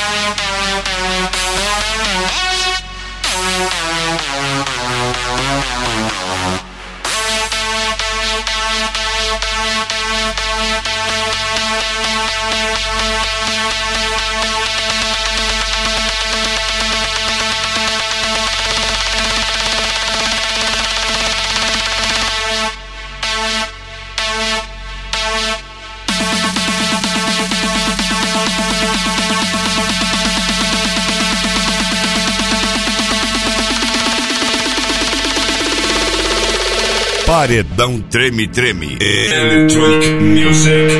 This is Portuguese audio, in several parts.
Paredão Treme Treme. Electronic Music.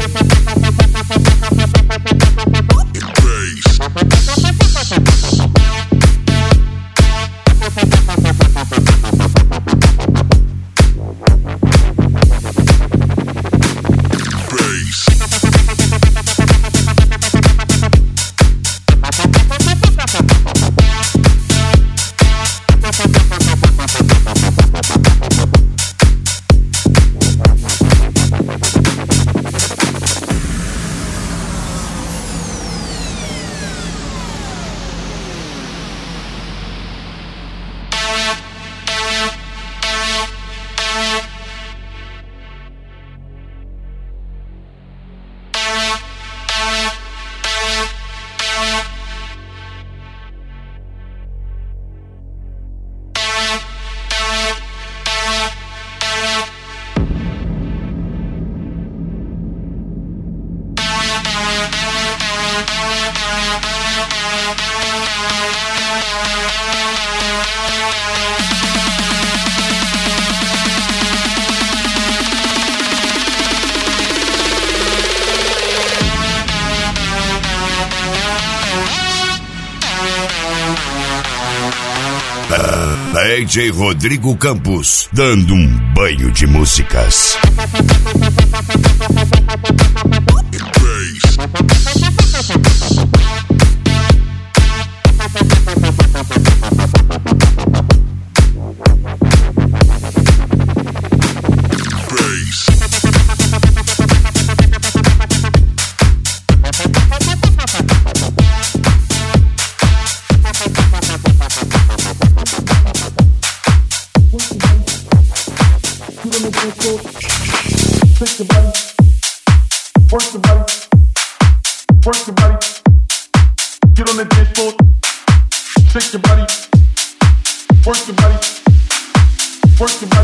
DJ Rodrigo Campos, dando um banho de músicas. Shake your body, work your body, work your body. Get on the dance floor, shake your body, work your body, work your body.